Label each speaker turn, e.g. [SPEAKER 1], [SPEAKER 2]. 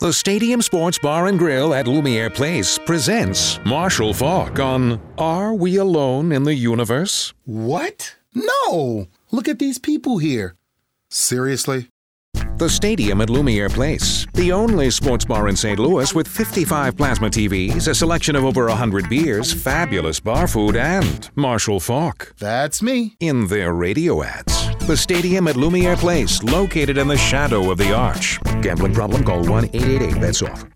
[SPEAKER 1] The Stadium Sports Bar and Grill at Lumiere Place presents Marshall Faulk on Are We Alone in the Universe?
[SPEAKER 2] What? No! Look at these people here. Seriously?
[SPEAKER 1] The Stadium at Lumiere Place, the only sports bar in St. Louis with 55 plasma TVs, a selection of over 100 beers, fabulous bar food, and Marshall Faulk.
[SPEAKER 2] That's me.
[SPEAKER 1] In their radio ads. The Stadium at Lumiere Place, located in the shadow of the arch. Gambling problem? Call 1-888-BETS-OFF.